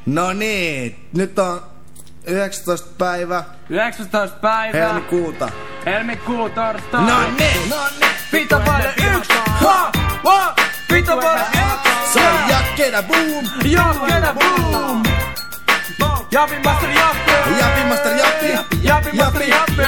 No niin, nyt on 19. päivä. 19. päivä. Helmikuu torstai. No niin. Pito vaille 1. Pito vaille 1. Se on Jakkeda boom. Jakkeda boom. Japin master Jappe. Japin master Jappi. Japin master Jappe.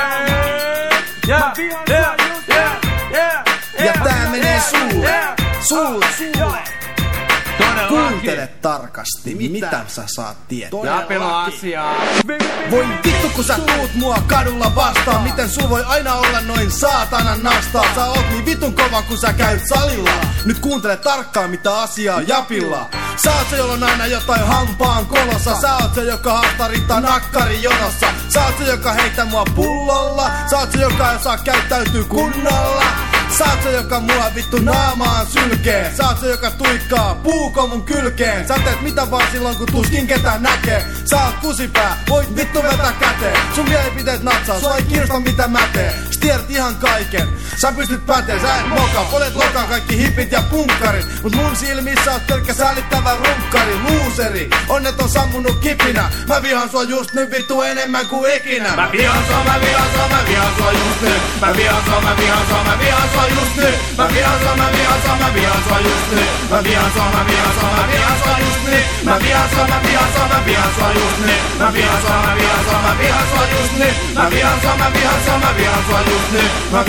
Ja tää menee suulle. Kuuntele tarkasti, mitä sä saat tietää. Japilla asiaa. Voi vittu kun sä tuut mua kadulla vastaan. Miten sul voi aina olla noin saatanan nastaa? Sä oot niin vitun kova kun sä käyt salilla. Nyt kuuntele tarkkaan mitä asiaa on Japilla. Sä oot se jolla on aina jotain hampaan kolossa. Sä oot se joka haastaa rittaa nakkari jonossa. Sä oot se joka heittää mua pullolla. Sä oot se joka ei saa käyttäytyy kunnolla. Sä oot se joka mua vittu naamaan sylkee. Sä oot se joka tuikkaa puukon mun kylkeen. Sä teet mitä vaan silloin kun tuskin ketään näkee. Sä oot kusipää, voit vittu vetää käteen. Sun mielipiteet natsaa, sua ei kiinnosta mitä mä teen. Sä tiedät ihan kaiken, sä pystyt päteen, sä et moka. Olet loka kaikki hippit ja punkkarit. Mut mun silmissä oot pelkkä säälittävä runkkari, luuseri. Onnet on sammunut kipinä. Mä vihaan sua just nyt vittu enemmän kuin ikinä. Mä vihaan sua just nyt. Mä vihaan sua just nyt. Mä vihaan sua just nyt. Mä vihaan sua just nyt. Mä vihaan sua just nyt. Mä vihaan sua just nyt. Mä vihaan sua just nyt. Just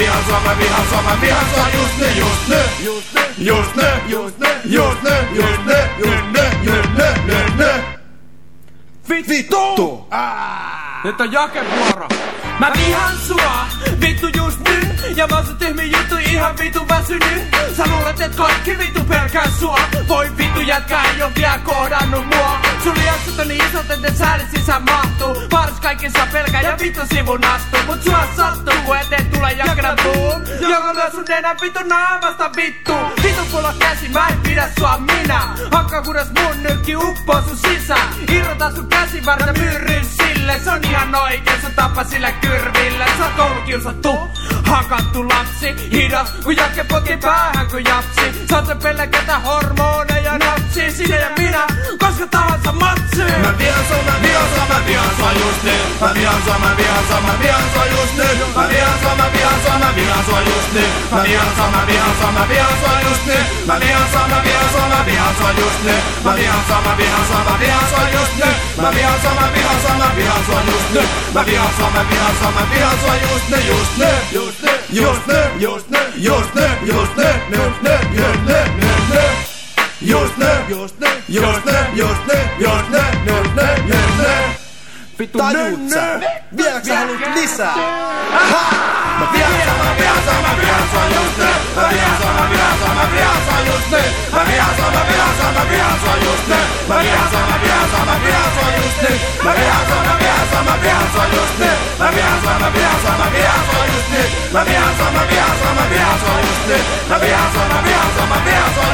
nyt. Vittu! Nyt on Jake-vuoro. Mä vihaan sua, vittu just nyt. Ja mä oon sun tyhmin juttu ihan vittu väsynyt. Sä luulet et kaikki vittu pelkää sua. Voi vittu jätkä ei oo vielä kohdannut mua. Sun liaksut on niin isot et säälit sisään mahtuu. Vaaras kaikki saa pelkää ja vittu sivun astuu. Mut sua sattuu eteen tulee Jakena boom. Joka myös sun nenän vittu naamasta vittu. Vittu pulla käsi mä en pidä sua minä. Hakka kudas mun nyrkki uppoo sun sisään. Irrota sun käsivarta myyrryn sille. Se on ihan oikein sun tapa sillä kyrville. Sä oot koulukiusattu, hakattu lapsi. Hidas kun Jake poki päähän kun japsi. Sä oot se pelkätä hormoneja napsi. Sinä ja minä, koska tahansa matsi. Mä vihaan sua just nyt. Mä vihaan sua just nyt. Mä vihaan sua just nyt. Mä vihaan sua just nyt. Mä vihaan sua just nyt. Mä vihaan sua just nyt. Mä vihaan sua just nyt. Mä vihaan sua just nyt. Tajuut sä? Vieläks sä haluut lisää? Mä vihaan sua just nyt. Mä vihaan sua just nyt. Mä vihaan sua just nyt. Mä vihaan sua just nyt. Mä vihaan sua just nyt. Mä vihaan sua just nyt. Mä vihaan sua just nyt.